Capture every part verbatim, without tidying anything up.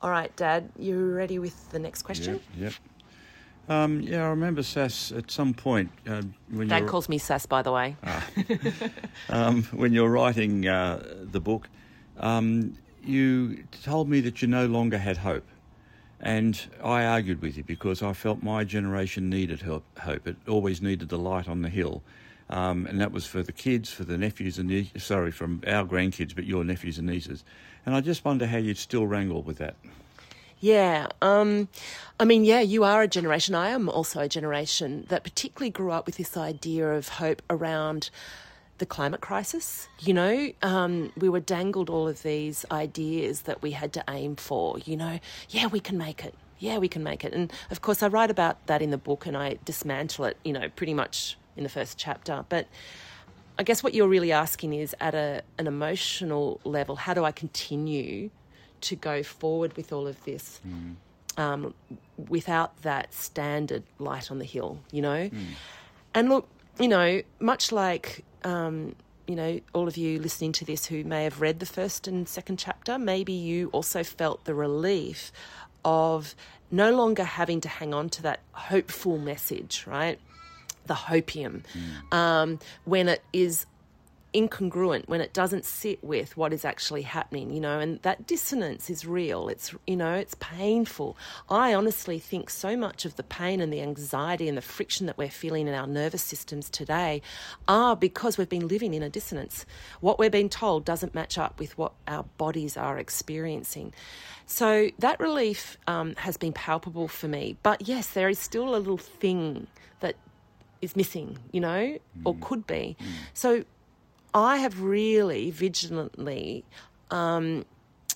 All right, Dad, you ready with the next question? Yep. yep. Um, yeah, I remember, Sass, at some point... Uh, when Dad you're... calls me Sass, by the way. Ah. um, when you're writing uh, the book, um, you told me that you no longer had hope. And I argued with you because I felt my generation needed hope. It always needed the light on the hill. Um, and that was for the kids, for the nephews and nieces, sorry, from our grandkids, but your nephews and nieces. And I just wonder how you'd still wrangle with that. Yeah, um, I mean, yeah, you are a generation. I am also a generation that particularly grew up with this idea of hope around the climate crisis. You know, um, we were dangled all of these ideas that we had to aim for. You know, yeah, we can make it. Yeah, we can make it. And of course, I write about that in the book, and I dismantle it, you know, pretty much in the first chapter. But I guess what you're really asking is, at a an emotional level, how do I continue to go forward with all of this mm. um, without that standard light on the hill, you know? Mm. And look, you know, much like, um, you know, all of you listening to this who may have read the first and second chapter, maybe you also felt the relief of no longer having to hang on to that hopeful message, right? The hopium, mm. um, when it is incongruent, when it doesn't sit with what is actually happening, you know, and that dissonance is real. It's, you know, it's painful. I honestly think so much of the pain and the anxiety and the friction that we're feeling in our nervous systems today are because we've been living in a dissonance. What we're being told doesn't match up with what our bodies are experiencing. So that relief um, has been palpable for me. But yes, there is still a little thing that is missing, you know, mm. or could be. Mm. So I have really vigilantly, um,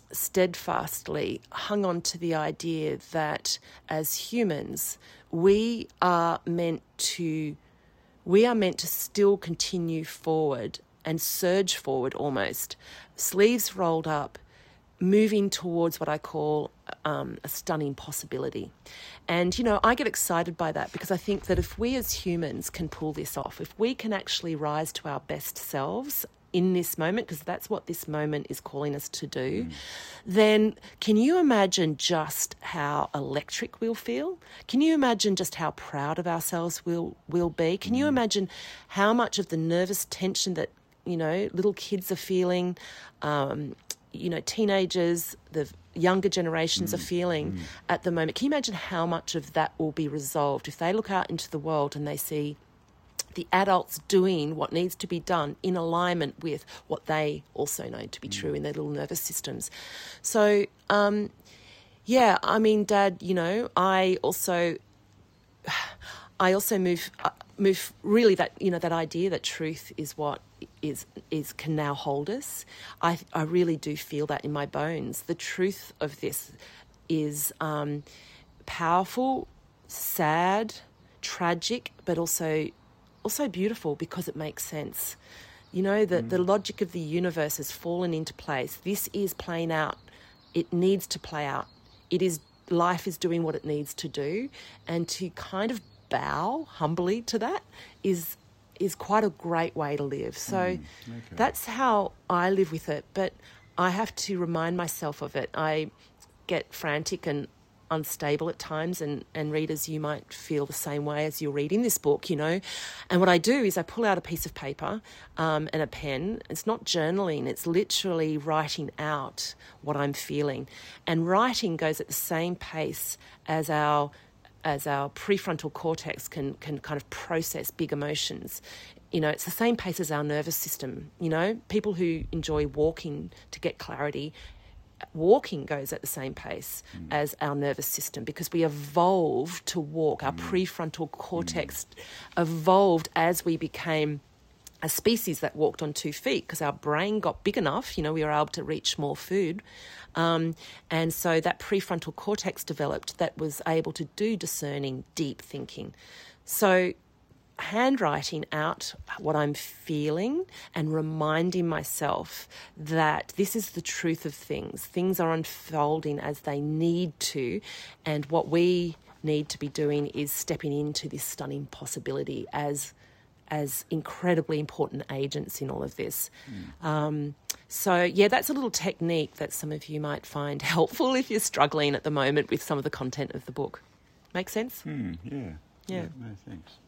steadfastly hung on to the idea that as humans, we are meant to, we are meant to still continue forward and surge forward almost, sleeves rolled up, moving towards what I call um, a stunning possibility. And, you know, I get excited by that because I think that if we as humans can pull this off, if we can actually rise to our best selves in this moment, because that's what this moment is calling us to do, mm. then can you imagine just how electric we'll feel? Can you imagine just how proud of ourselves we'll, we'll be? Can mm. you imagine how much of the nervous tension that, you know, little kids are feeling, um, you know, teenagers, the younger generations mm. are feeling mm. at the moment. Can you imagine how much of that will be resolved if they look out into the world and they see the adults doing what needs to be done in alignment with what they also know to be mm. true in their little nervous systems? So, um, yeah, I mean, Dad, you know, I also, I also move, uh, move really that, you know, that idea that truth is what is is can now hold us. I I really do feel that in my bones. The truth of this is um, powerful, sad, tragic, but also also beautiful because it makes sense. You know, the, mm. the logic of the universe has fallen into place. This is playing out. It needs to play out. It is, life is doing what it needs to do, and to kind of bow humbly to that is is quite a great way to live. So mm, okay. that's how I live with it. But I have to remind myself of it. I get frantic and unstable at times, and, and readers, you might feel the same way as you're reading this book, you know. And what I do is I pull out a piece of paper um, and a pen. It's not journaling, it's literally writing out what I'm feeling. And writing goes at the same pace as our as our prefrontal cortex can can kind of process big emotions. You know, it's the same pace as our nervous system. You know, people who enjoy walking to get clarity, walking goes at the same pace mm. as our nervous system, because we evolved to walk. Our mm. prefrontal cortex mm. evolved as we became a species that walked on two feet because our brain got big enough, you know, we were able to reach more food. Um, and so that prefrontal cortex developed that was able to do discerning, deep thinking. So handwriting out what I'm feeling and reminding myself that this is the truth of things. Things are unfolding as they need to, and what we need to be doing is stepping into this stunning possibility as as incredibly important agents in all of this. Mm. Um, So, yeah, that's a little technique that some of you might find helpful if you're struggling at the moment with some of the content of the book. Make sense? Mm, yeah. Yeah. No, thanks.